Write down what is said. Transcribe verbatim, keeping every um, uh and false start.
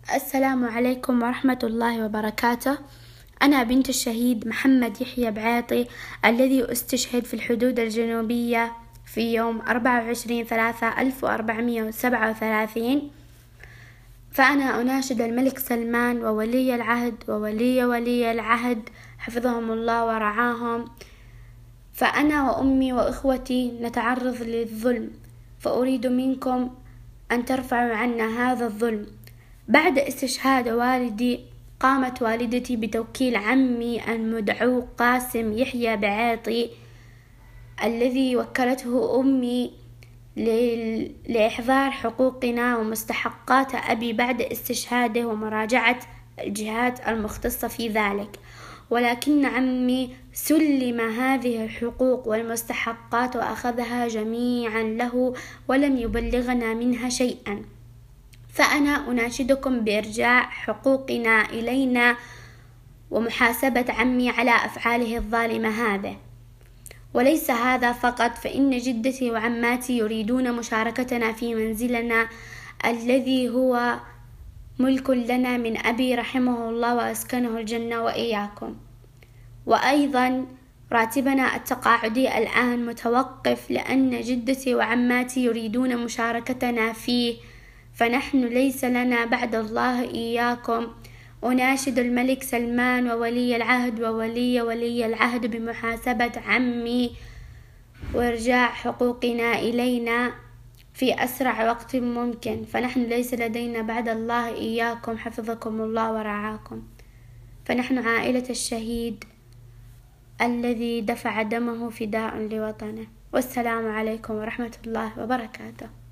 السلام عليكم ورحمة الله وبركاته. أنا بنت الشهيد محمد يحيى بعيطي الذي استشهد في الحدود الجنوبية في يوم أربعة وعشرين ثلاثة ألف وأربعمائة وسبعة وثلاثين. فأنا أناشد الملك سلمان وولي العهد وولي ولي العهد حفظهم الله ورعاهم. فأنا وأمي وإخوتي نتعرض للظلم، فأريد منكم أن ترفعوا عنا هذا الظلم. بعد استشهاد والدي قامت والدتي بتوكيل عمي المدعو قاسم يحيى بعيطي الذي وكلته أمي لإحضار حقوقنا ومستحقات أبي بعد استشهاده ومراجعة الجهات المختصة في ذلك، ولكن عمي سلم هذه الحقوق والمستحقات وأخذها جميعا له ولم يبلغنا منها شيئا. فأنا أناشدكم بإرجاع حقوقنا إلينا ومحاسبة عمي على أفعاله الظالمة هذه. وليس هذا فقط، فإن جدتي وعماتي يريدون مشاركتنا في منزلنا الذي هو ملك لنا من أبي رحمه الله وأسكنه الجنة وإياكم. وأيضا راتبنا التقاعدي الآن متوقف لأن جدتي وعماتي يريدون مشاركتنا فيه، فنحن ليس لنا بعد الله إياكم. أناشد الملك سلمان وولي العهد وولي ولي العهد بمحاسبة عمي وإرجاع حقوقنا إلينا في أسرع وقت ممكن، فنحن ليس لدينا بعد الله إياكم حفظكم الله ورعاكم. فنحن عائلة الشهيد الذي دفع دمه فداء لوطنه. والسلام عليكم ورحمة الله وبركاته.